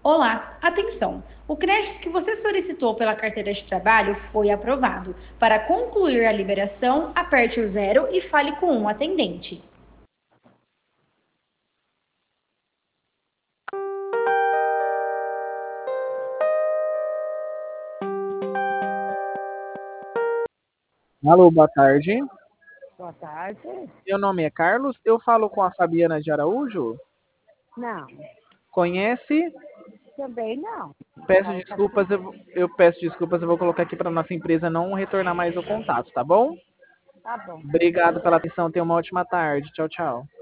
Olá, atenção! O crédito que você solicitou pela carteira de trabalho foi aprovado. Para concluir a liberação, aperte o zero e fale com um atendente. Alô, boa tarde. Boa tarde. Meu nome é Carlos. Eu falo com a Fabiana de Araújo. Não, Conhece? também não. Peço Fala com a desculpas, eu peço desculpas, eu vou colocar aqui para nossa empresa não retornar mais o contato, tá bom? Tá bom. Obrigado pela atenção, tenha uma ótima tarde. Tchau, tchau.